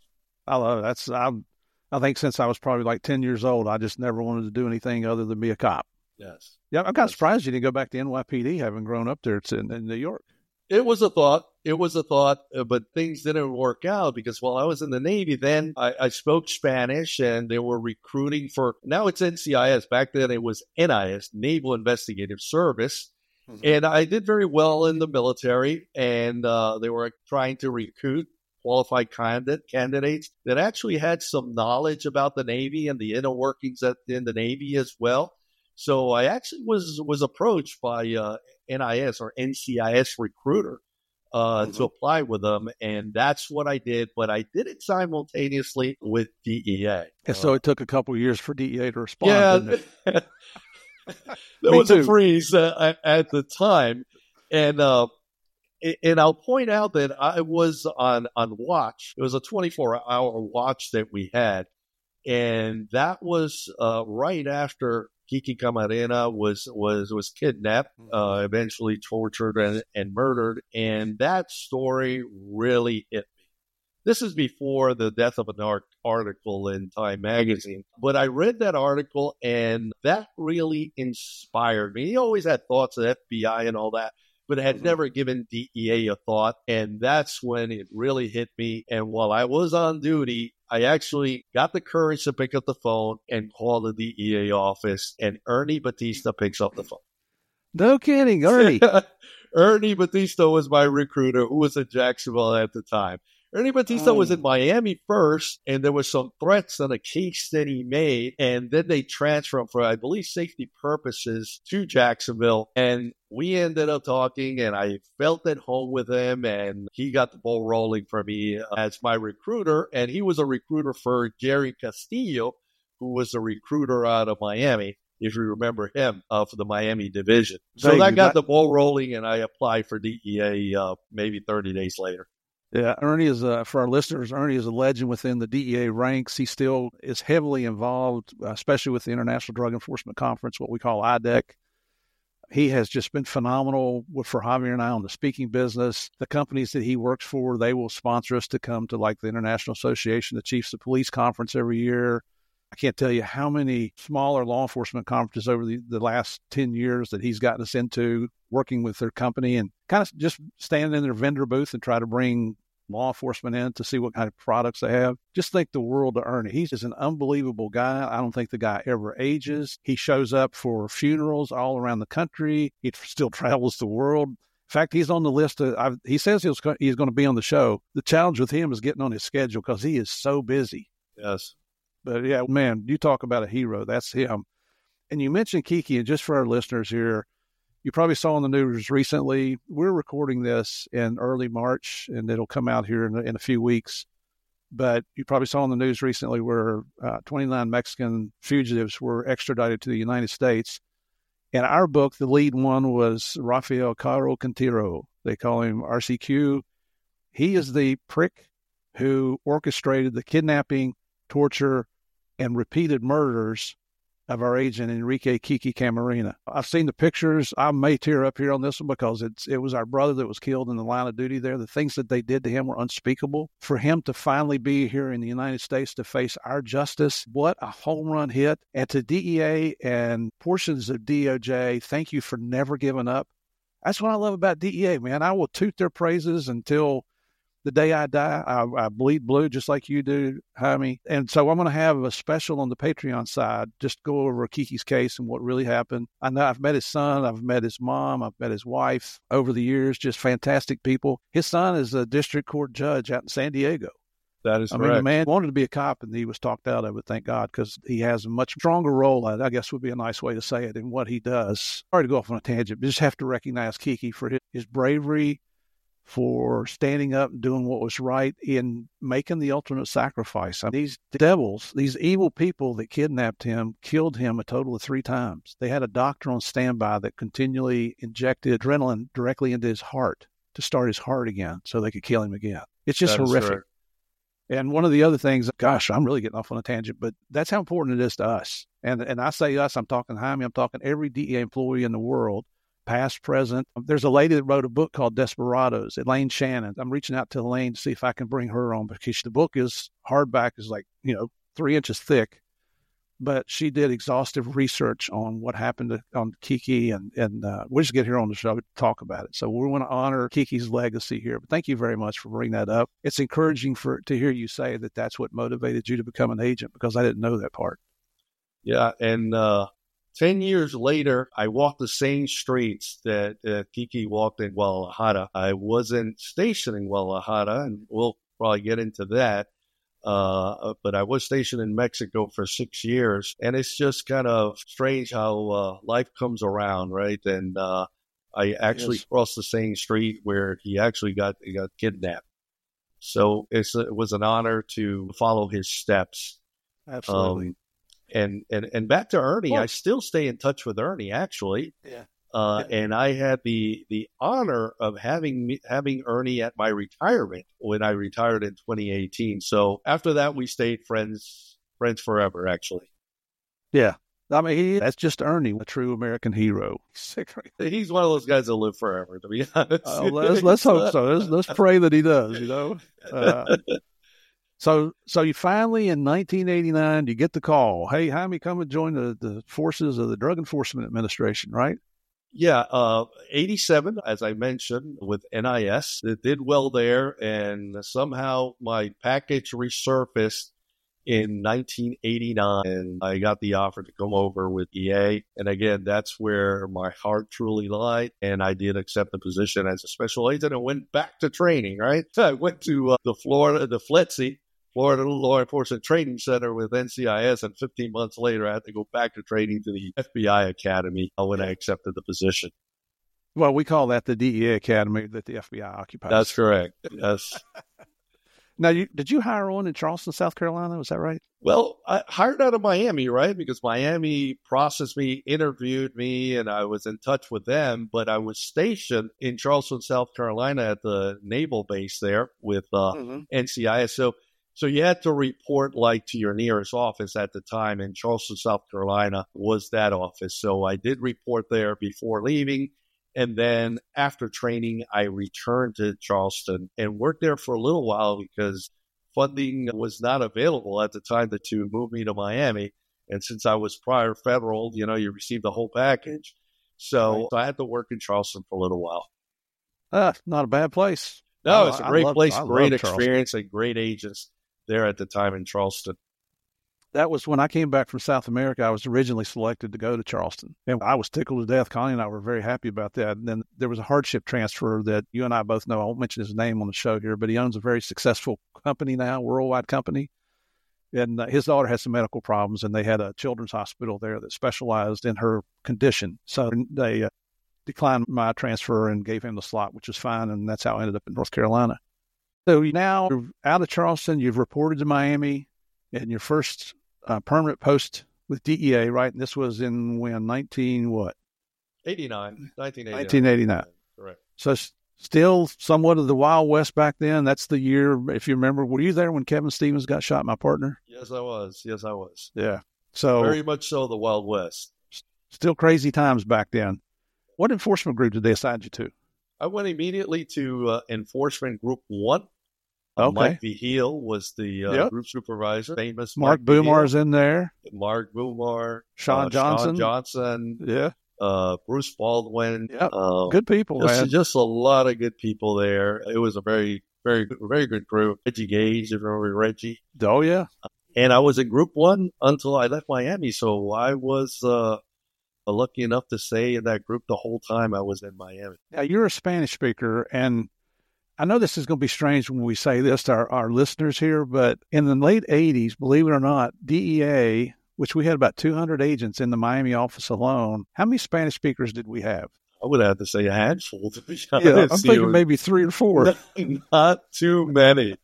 I think since I was probably like 10 years old, I just never wanted to do anything other than be a cop. Yes. Yeah, I'm kind of surprised you didn't go back to NYPD, having grown up there in New York. It was a thought, but things didn't work out because while I was in the Navy, then I spoke Spanish, and they were recruiting for, now it's NCIS. Back then it was NIS, Naval Investigative Service. Mm-hmm. And I did very well in the military, and they were trying to recruit qualified candidates that actually had some knowledge about the Navy and the inner workings in the Navy as well. So I actually was approached by NIS or NCIS recruiter to apply with them, and that's what I did. But I did it simultaneously with DEA. And so it took a couple of years for DEA to respond. Yeah, didn't it? There was a freeze at the time, and And I'll point out that I was on watch. It was a 24-hour watch that we had. And that was right after Kiki Camarena was kidnapped, eventually tortured and murdered. And that story really hit me. This is before the death of an article in Time magazine. But I read that article, and that really inspired me. He always had thoughts of FBI and all that, but had never given DEA a thought. And that's when it really hit me. And while I was on duty, I actually got the courage to pick up the phone and call the DEA office. And Ernie Batista picks up the phone. No kidding, Ernie. Ernie Batista was my recruiter, who was in Jacksonville at the time. Ernie Batista was in Miami first, and there was some threats on a case that he made, and then they transferred him for, I believe, safety purposes to Jacksonville. And we ended up talking, and I felt at home with him, and he got the ball rolling for me as my recruiter. And he was a recruiter for Jerry Castillo, who was a recruiter out of Miami, if you remember him, for the Miami division. So that got the ball rolling, and I applied for DEA maybe 30 days later. Yeah, Ernie is, for our listeners, Ernie is a legend within the DEA ranks. He still is heavily involved, especially with the International Drug Enforcement Conference, what we call IDEC. He has just been phenomenal for Javier and I on the speaking business. The companies that he works for, they will sponsor us to come to like the International Association of Chiefs of Police Conference every year. I can't tell you how many smaller law enforcement conferences over the last 10 years that he's gotten us into, working with their company and kind of just standing in their vendor booth and try to bring law enforcement in to see what kind of products they have. Just think the world of Ernie. He's just an unbelievable guy. I don't think the guy ever ages. He shows up for funerals all around the country. He still travels the world. In fact, he's on the list. He says he's going to be on the show. The challenge with him is getting on his schedule because he is so busy. Yes. But yeah, man, you talk about a hero. That's him. And you mentioned Kiki, and just for our listeners here, you probably saw on the news recently, we're recording this in early March, and it'll come out here in a few weeks. But you probably saw on the news recently where 29 Mexican fugitives were extradited to the United States. In our book, the lead one was Rafael Caro Quintero. They call him RCQ. He is the prick who orchestrated the kidnapping, torture, and repeated murders of our agent Enrique Kiki Camarena. I've seen the pictures. I may tear up here on this one because it was our brother that was killed in the line of duty there. The things that they did to him were unspeakable. For him to finally be here in the United States to face our justice, what a home run hit. And to DEA and portions of DOJ, thank you for never giving up. That's what I love about DEA, man. I will toot their praises until the day I die. I bleed blue just like you do, Jaime. And so I'm going to have a special on the Patreon side, just go over Kiki's case and what really happened. I know I've met his son. I've met his mom. I've met his wife over the years, just fantastic people. His son is a district court judge out in San Diego. That is correct. I mean, the man wanted to be a cop, and he was talked out of it, thank God, because he has a much stronger role, I guess would be a nice way to say it, in what he does. Sorry to go off on a tangent, but just have to recognize Kiki for his bravery, for standing up and doing what was right in making the ultimate sacrifice. I mean, these devils, these evil people that kidnapped him, killed him a total of 3 times. They had a doctor on standby that continually injected adrenaline directly into his heart to start his heart again so they could kill him again. It's just horrific. Right. And one of the other things, gosh, I'm really getting off on a tangent, but that's how important it is to us. And I say us, I'm talking Jaime, I'm talking every DEA employee in the world, past, present. There's a lady that wrote a book called Desperados, Elaine Shannon. I'm reaching out to Elaine to see if I can bring her on because the book is hardback, is like, 3 inches thick. But she did exhaustive research on what happened on Kiki, and we'll just get here on the show to talk about it. So we want to honor Kiki's legacy here. But thank you very much for bringing that up. It's encouraging to hear you say that that's what motivated you to become an agent, because I didn't know that part. Yeah, and 10 years later, I walked the same streets that Kiki walked in Guadalajara. I wasn't stationed in Guadalajara, and we'll probably get into that. But I was stationed in Mexico for 6 years, and it's just kind of strange how life comes around, right? And I actually crossed the same street where he actually got kidnapped. So it was an honor to follow his steps. Absolutely. And back to Ernie, I still stay in touch with Ernie, actually. Yeah. And I had the honor of having Ernie at my retirement when I retired in 2018. So after that, we stayed friends forever, actually. Yeah. I mean, that's just Ernie, a true American hero. He's one of those guys that live forever, to be honest. Let's hope so. Let's pray that he does, So you finally, in 1989, you get the call, hey, Jaime, come and join the forces of the Drug Enforcement Administration, right? Yeah, 87, as I mentioned, with NIS. It did well there, and somehow my package resurfaced in 1989, and I got the offer to come over with EA. And again, that's where my heart truly lied. And I did accept the position as a special agent and went back to training, right? I went to the FLETC, Florida Law Enforcement Training Center with NCIS, and 15 months later, I had to go back to training to the FBI Academy when I accepted the position. Well, we call that the DEA Academy that the FBI occupies. That's correct. Yes. Now, did you hire on in Charleston, South Carolina? Was that right? Well, I hired out of Miami, right? Because Miami processed me, interviewed me, and I was in touch with them. But I was stationed in Charleston, South Carolina at the naval base there with NCIS. So you had to report to your nearest office at the time, and Charleston, South Carolina was that office. So I did report there before leaving. And then after training, I returned to Charleston and worked there for a little while because funding was not available at the time to move me to Miami. And since I was prior federal, you received the whole package. So I had to work in Charleston for a little while. Not a bad place. No, it's a great place, great experience, and great agents there at the time in Charleston. That was when I came back from South America. I was originally selected to go to Charleston, and I was tickled to death. Connie and I were very happy about that. And then there was a hardship transfer that you and I both know. I won't mention his name on the show here, but he owns a very successful company now, worldwide company. And his daughter had some medical problems, and they had a children's hospital there that specialized in her condition. So they declined my transfer and gave him the slot, which was fine, and that's how I ended up in North Carolina. So now you're out of Charleston. You've reported to Miami, and your first permanent post with DEA, right? And this was in when? 1989. Correct. So still somewhat of the Wild West back then. That's the year, if you remember. Were you there when Kevin Stevens got shot, my partner? Yes, I was. Yeah. So very much so the Wild West. Still crazy times back then. What enforcement group did they assign you to? I went immediately to Enforcement Group 1. Okay. Mike Vigil was the group supervisor. Famous Mark Boomar's in there. Mark Boomar. Sean Johnson. Yeah. Bruce Baldwin. Yep. Good people, man. Just a lot of good people there. It was a very, very, very good group. Reggie Gage, if you remember Reggie. Oh, yeah. And I was in Group 1 until I left Miami. So I was lucky enough to stay in that group the whole time I was in Miami. Now, you're a Spanish speaker, and I know this is going to be strange when we say this to our listeners here, but in the late 80s, believe it or not, DEA, which we had about 200 agents in the Miami office alone, how many Spanish speakers did we have? I would have to say a handful, to be honest. Yeah, I'm thinking maybe 3 or 4. Not too many.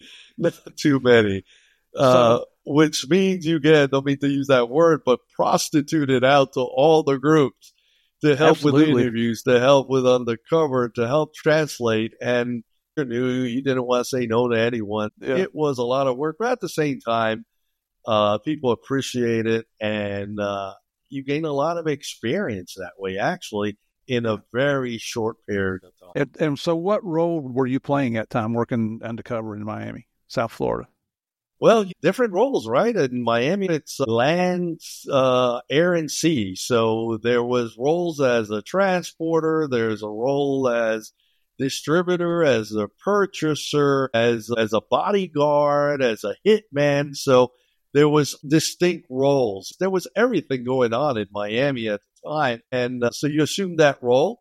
Which means you don't mean to use that word, but prostituted out to all the groups to help with interviews, to help with undercover, to help translate. And you didn't want to say no to anyone. Yeah. It was a lot of work, but at the same time, people appreciate it, and you gain a lot of experience that way, actually, in a very short period of time. And so what role were you playing at time working undercover in Miami, South Florida? Well, different roles, right? In Miami, it's land, air, and sea. So there was roles as a transporter. There's a role as distributor, as a purchaser, as a bodyguard, as a hitman. So there was distinct roles. There was everything going on in Miami at the time. And so you assumed that role.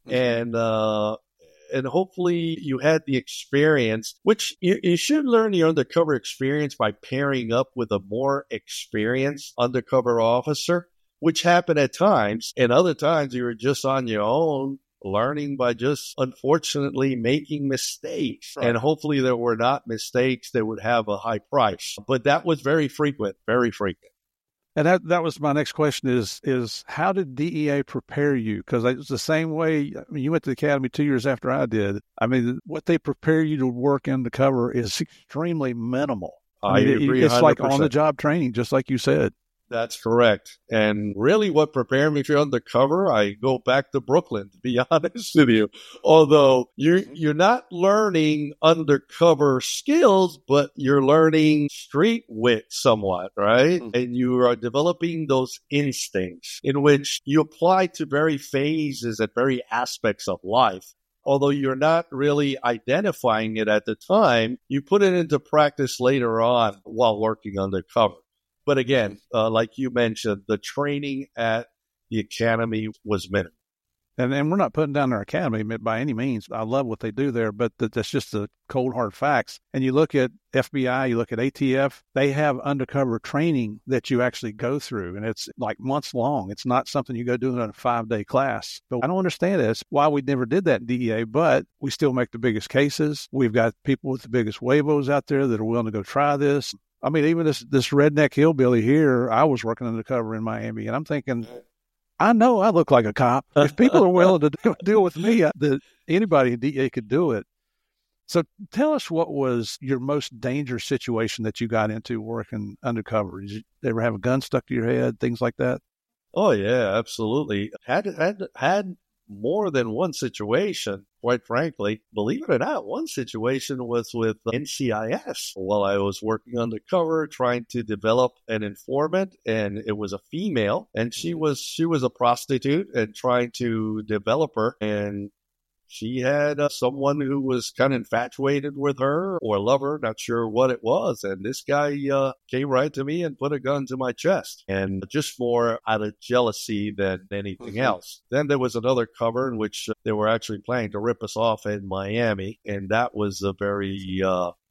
And hopefully you had the experience, which you should learn your undercover experience by pairing up with a more experienced undercover officer, which happened at times. And other times you were just on your own, learning by just, unfortunately, making mistakes. Right. And hopefully there were not mistakes that would have a high price. But that was very frequent, very frequent. And that was my next question is how did DEA prepare you? Because it's the same way. I mean, you went to the academy 2 years after I did. I mean, what they prepare you to work undercover is extremely minimal. I agree. It's 100%. like on-the-job training, just like you said. That's correct. And really what prepared me for undercover, I go back to Brooklyn, to be honest with you. Although you're not learning undercover skills, but you're learning street wit somewhat, right? Mm-hmm. And you are developing those instincts in which you apply to very phases and very aspects of life. Although you're not really identifying it at the time, you put it into practice later on while working undercover. But again, like you mentioned, the training at the academy was minimal. And we're not putting down our academy by any means. I love what they do there, but that's just the cold, hard facts. And you look at FBI, you look at ATF, they have undercover training that you actually go through, and it's like months long. It's not something you go do in a 5-day class. But I don't understand it. It's why we never did that in DEA, but we still make the biggest cases. We've got people with the biggest huevos out there that are willing to go try this. I mean, even this redneck hillbilly here, I was working undercover in Miami, and I'm thinking, I know I look like a cop. If people are willing to deal with me, anybody in DEA could do it. So tell us, what was your most dangerous situation that you got into working undercover? Did you ever have a gun stuck to your head, things like that? Oh, yeah, absolutely. Had more than one situation, quite frankly. Believe it or not, one situation was with NCIS while I was working undercover trying to develop an informant, and it was a female, and she was a prostitute and trying to develop her, and she had someone who was kind of infatuated with her or lover, not sure what it was. And this guy came right to me and put a gun to my chest, and just more out of jealousy than anything else. Then there was another cover in which they were actually planning to rip us off in Miami. And that was a very,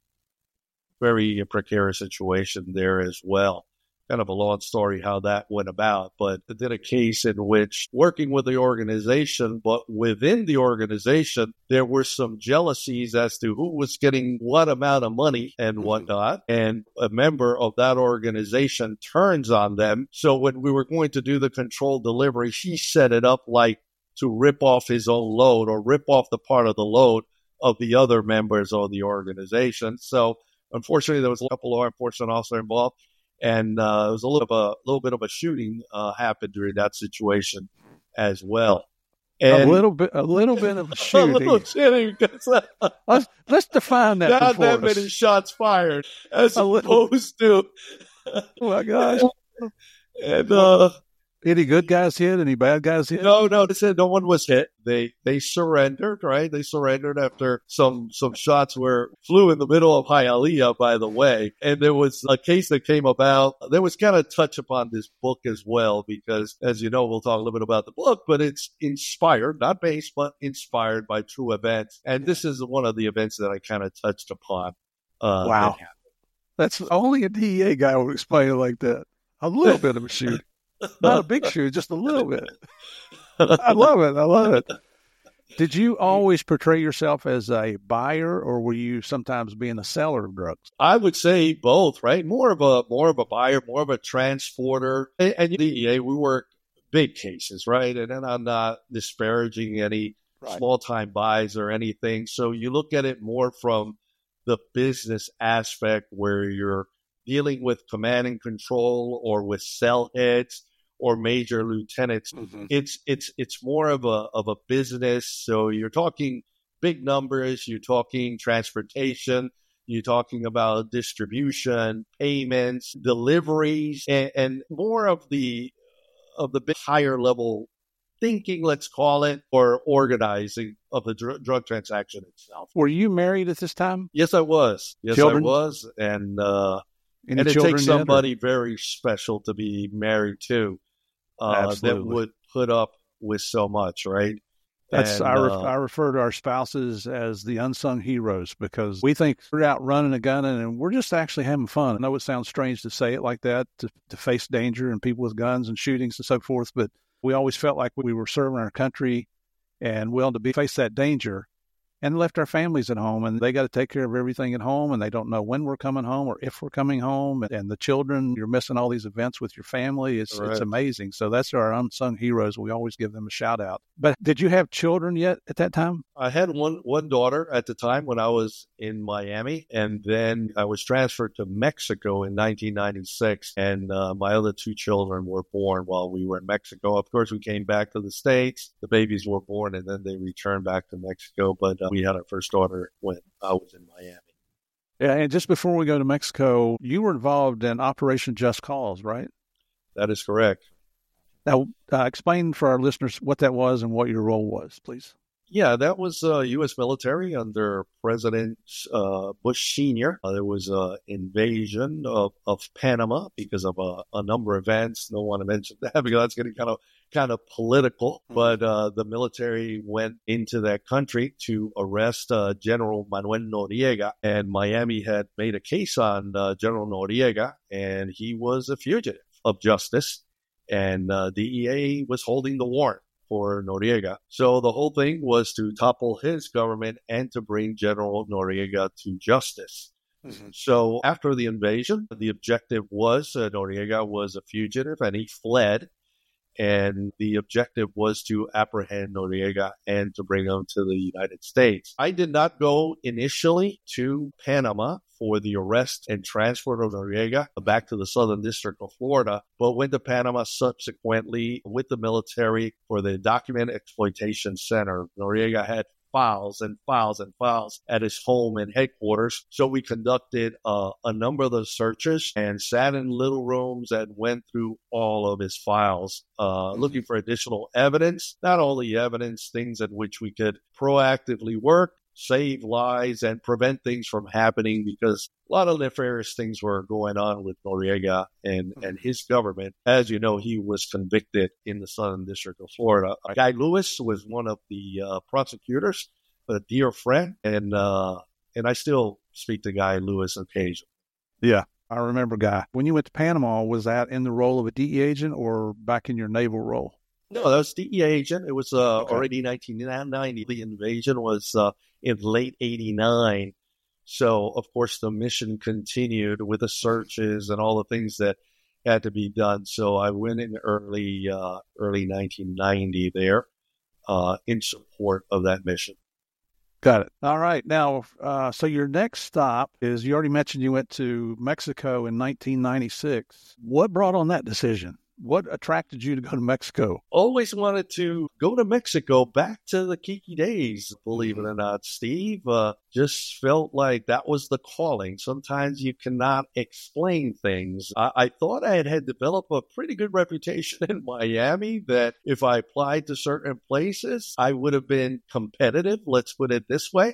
very precarious situation there as well. Kind of a long story how that went about, but I did a case in which working with the organization, but within the organization, there were some jealousies as to who was getting what amount of money and whatnot. And a member of that organization turns on them. So when we were going to do the controlled delivery, she set it up like to rip off his own load or rip off the part of the load of the other members of the organization. So unfortunately, there was a couple of law enforcement officers involved. And it was a little bit of a shooting happened during that situation as well. And a little bit of a shooting. A little shooting. Let's define that. Not that many shots fired, as opposed to. Oh my gosh! And any good guys hit? Any bad guys hit? No. They said no one was hit. They surrendered, right? They surrendered after some shots flew in the middle of Hialeah, by the way. And there was a case that came about. There was kind of touch upon this book as well, because as you know, we'll talk a little bit about the book, but it's inspired, not based, but inspired by true events. And this is one of the events that I kind of touched upon. Wow. That's only a DEA guy would explain it like that. A little bit of a shoot. Not a big shoot, just a little bit. I love it. Did you always portray yourself as a buyer, or were you sometimes being a seller of drugs? I would say both, right? More of a buyer, more of a transporter. And DEA, we work big cases, right? And then I'm not disparaging any small-time buys or anything. So you look at it more from the business aspect, where you're dealing with command and control or with cell heads or major lieutenants. It's more of a business. So you're talking big numbers, you're talking transportation, you're talking about distribution, payments, deliveries, and more of the big higher level thinking, let's call it, or organizing of the drug transaction itself. Were you married at this time? Yes, I was. Children? I was. And it takes somebody very special to be married to. That would put up with so much, right? I refer to our spouses as the unsung heroes, because we think we're out running and gunning and we're just actually having fun. I know it sounds strange to say it like that, to face danger and people with guns and shootings and so forth, but we always felt like we were serving our country and willing to face that danger. and left our families at home, and they got to take care of everything at home, and they don't know when we're coming home or if we're coming home. And the children, you're missing all these events with your family. It's amazing. So that's our unsung heroes. We always give them a shout out. But did you have children yet at that time? I had one daughter at the time when I was in Miami, and then I was transferred to Mexico in 1996, and my other two children were born while we were in Mexico. Of course, we came back to the States. The babies were born, and then they returned back to Mexico. But we had our first daughter when I was in Miami. Yeah, and just before we go to Mexico, you were involved in Operation Just Cause, right? That is correct. Now, explain for our listeners what that was and what your role was, please. Yeah, that was U.S. military under President Bush Sr. There was an invasion of Panama because of a number of events. Don't want to mention that because that's getting kind of political. But the military went into that country to arrest General Manuel Noriega, and Miami had made a case on General Noriega, and he was a fugitive of justice, and DEA was holding the warrant for Noriega. So the whole thing was to topple his government and to bring General Noriega to justice. Mm-hmm. So after the invasion, the objective was Noriega was a fugitive and he fled. And the objective was to apprehend Noriega and to bring him to the United States. I did not go initially to Panama for the arrest and transfer of Noriega back to the Southern District of Florida, but went to Panama subsequently with the military for the Document Exploitation Center. Noriega had files and files and files at his home and headquarters. So we conducted a number of those searches and sat in little rooms and went through all of his files, looking for additional evidence, not only evidence, things at which we could proactively work, save lives, and prevent things from happening, because a lot of nefarious things were going on with Noriega and his government. As you know, he was convicted in the Southern District of Florida. Guy Lewis was one of the prosecutors, a dear friend, and I still speak to Guy Lewis occasionally. Yeah, I remember Guy. When you went to Panama, was that in the role of a DEA agent or back in your naval role? No, that was DEA agent. It was already 1990. The invasion was in late 89. So, of course, the mission continued with the searches and all the things that had to be done. So I went in early 1990 there in support of that mission. Got it. All right. Now, so your next stop is, you already mentioned you went to Mexico in 1996. What brought on that decision? What attracted you to go to Mexico? Always wanted to go to Mexico, back to the Kiki days, believe it or not, Steve. Just felt like that was the calling. Sometimes you cannot explain things. I thought I had developed a pretty good reputation in Miami, that if I applied to certain places, I would have been competitive, let's put it this way.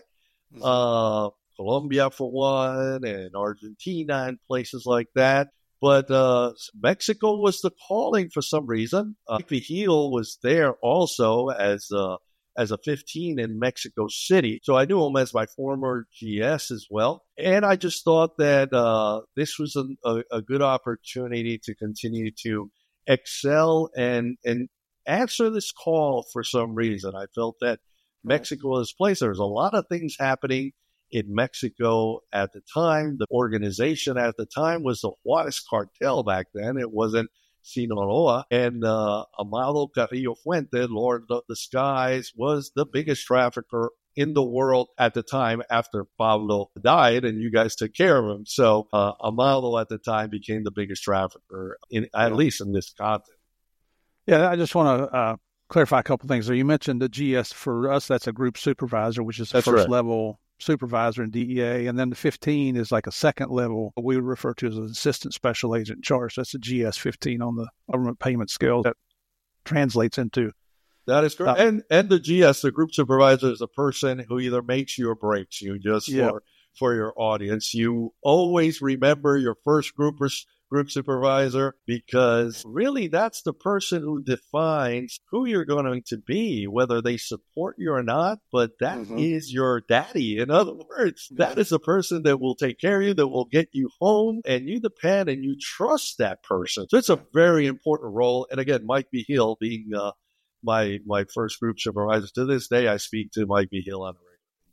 Colombia for one, and Argentina and places like that. But Mexico was the calling for some reason. Mike Vigil was there also as a 15 in Mexico City. So I knew him as my former GS as well. And I just thought that this was a good opportunity to continue to excel and answer this call for some reason. I felt that Mexico was a place. There was a lot of things happening in Mexico at the time. The organization at the time was the Juarez Cartel back then. It wasn't Sinaloa. And Amado Carrillo Fuente, Lord of the Skies, was the biggest trafficker in the world at the time after Pablo died, and you guys took care of him. So Amado at the time became the biggest trafficker, at least in this continent. Yeah, I just want to clarify a couple things. So you mentioned the GS. For us, that's a group supervisor, which is the first level supervisor in DEA, and then the 15 is like a second level, we would refer to as an assistant special agent in charge. That's a GS 15 on the government payment scale that translates into. That is correct. And the GS, the group supervisor, is a person who either makes you or breaks you. Just for your audience, you always remember your first group supervisor, because really that's the person who defines who you're going to be, whether they support you or not, but that is your daddy. In other words, that is a person that will take care of you, that will get you home, and you depend and you trust that person. So it's a very important role. And again, Mike Vigil being my first group supervisor, to this day I speak to Mike Vigil on a regular basis.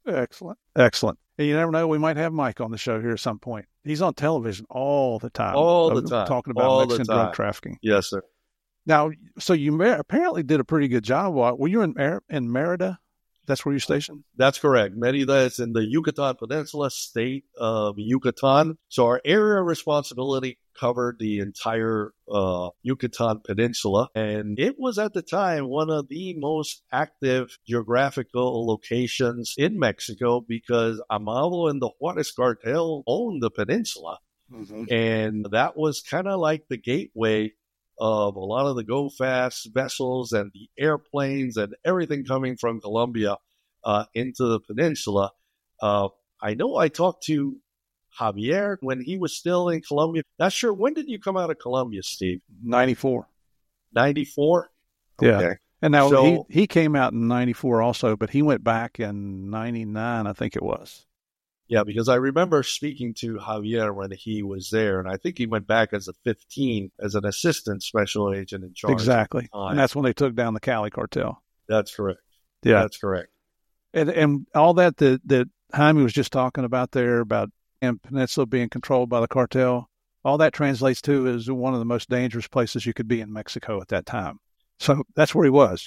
Excellent. Excellent. And you never know, we might have Mike on the show here at some point. He's on television all the time. Talking about Mexican drug trafficking. Yes, sir. Now, so you apparently did a pretty good job. Were you in Mérida? That's where you're stationed? That's correct. Mérida is in the Yucatan Peninsula, state of Yucatan. So our area of responsibility covered the entire Yucatan Peninsula. And it was at the time one of the most active geographical locations in Mexico because Amado and the Juarez cartel owned the peninsula. Mm-hmm. And that was kind of like the gateway of a lot of the go-fast vessels and the airplanes and everything coming from Colombia into the peninsula. I know I talked to Javier when he was still in Colombia. Not sure. When did you come out of Colombia, Steve? 94. 94? Yeah. Okay. And now he came out in 94 also, but he went back in 99, I think it was. Yeah, because I remember speaking to Javier when he was there, and I think he went back as a 15, as an assistant special agent in charge. Exactly. And that's when they took down the Cali cartel. That's correct. Yeah. That's correct. And all that Jaime was just talking about there, about the peninsula being controlled by the cartel, all that translates to is one of the most dangerous places you could be in Mexico at that time. So that's where he was.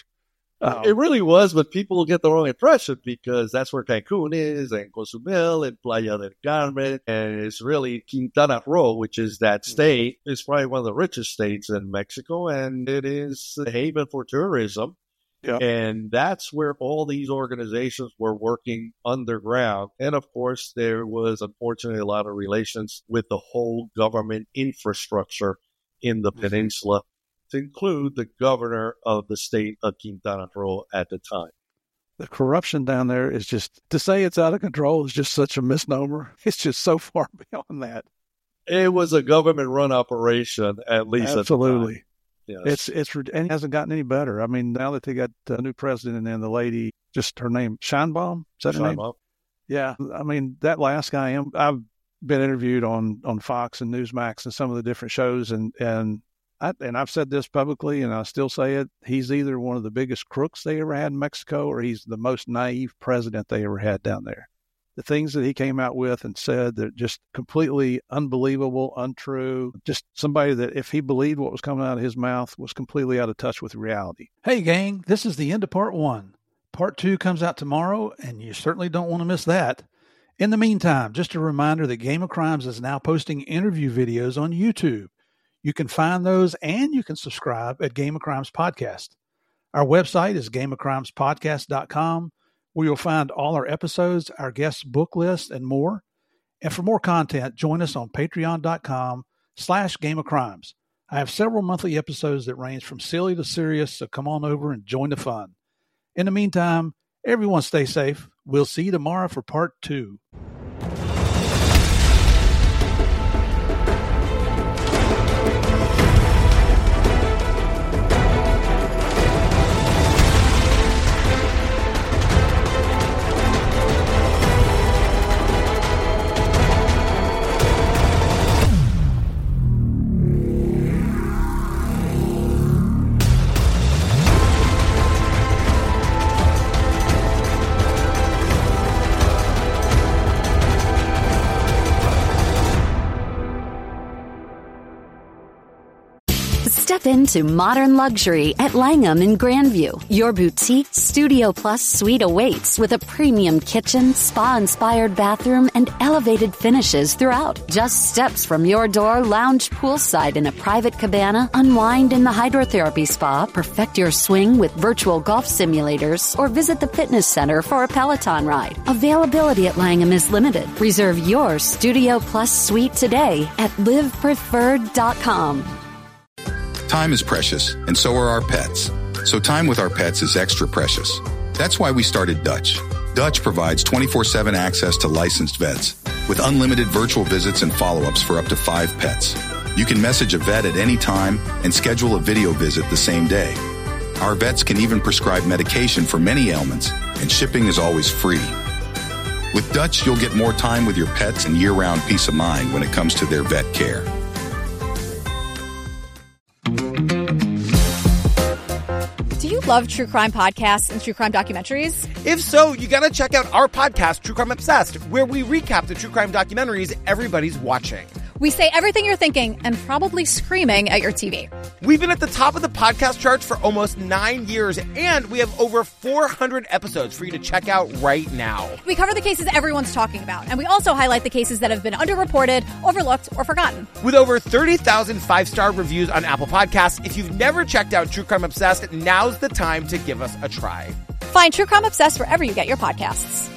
It really was, but people get the wrong impression because that's where Cancun is, and Cozumel, and Playa del Carmen, and it's really Quintana Roo, which is that state. It's probably one of the richest states in Mexico, and it is a haven for tourism. Yeah. And that's where all these organizations were working underground. And of course, there was unfortunately a lot of relations with the whole government infrastructure in the peninsula, to include the governor of the state of Quintana Roo at the time. The corruption down there is just, to say it's out of control is just such a misnomer. It's just so far beyond that. It was a government-run operation, at least. Absolutely. At the time. Yes. And it hasn't gotten any better. I mean, now that they got a new president and the lady, just her name, Sheinbaum? Is that her name? Yeah. I mean, that last guy, I've been interviewed on Fox and Newsmax and some of the different shows, and I've said this publicly, and I still say it, he's either one of the biggest crooks they ever had in Mexico, or he's the most naive president they ever had down there. The things that he came out with and said that just completely unbelievable, untrue, just somebody that if he believed what was coming out of his mouth was completely out of touch with reality. Hey, gang, this is the end of part 1. Part 2 comes out tomorrow, and you certainly don't want to miss that. In the meantime, just a reminder that Game of Crimes is now posting interview videos on YouTube. You can find those and you can subscribe at Game of Crimes Podcast. Our website is gameofcrimespodcast.com, where you'll find all our episodes, our guest book list, and more. And for more content, join us on patreon.com/Game of Crimes. I have several monthly episodes that range from silly to serious, so come on over and join the fun. In the meantime, everyone stay safe. We'll see you tomorrow for part 2. Step into modern luxury at Langham in Grandview. Your boutique Studio Plus suite awaits with a premium kitchen, spa-inspired bathroom, and elevated finishes throughout. Just steps from your door, lounge poolside in a private cabana, unwind in the hydrotherapy spa, perfect your swing with virtual golf simulators, or visit the fitness center for a Peloton ride. Availability at Langham is limited. Reserve your Studio Plus suite today at livepreferred.com. Time is precious, and so are our pets. So time with our pets is extra precious. That's why we started Dutch. Dutch provides 24/7 access to licensed vets with unlimited virtual visits and follow-ups for up to 5 pets. You can message a vet at any time and schedule a video visit the same day. Our vets can even prescribe medication for many ailments, and shipping is always free. With Dutch, you'll get more time with your pets and year-round peace of mind when it comes to their vet care. Do you both love true crime podcasts and true crime documentaries? If so, you gotta check out our podcast, True Crime Obsessed, where we recap the true crime documentaries everybody's watching. We say everything you're thinking and probably screaming at your TV. We've been at the top of the podcast charts for almost 9 years, and we have over 400 episodes for you to check out right now. We cover the cases everyone's talking about, and we also highlight the cases that have been underreported, overlooked, or forgotten. With over 30,000 5-star reviews on Apple Podcasts, if you've never checked out True Crime Obsessed, now's the time to give us a try. Find True Crime Obsessed wherever you get your podcasts.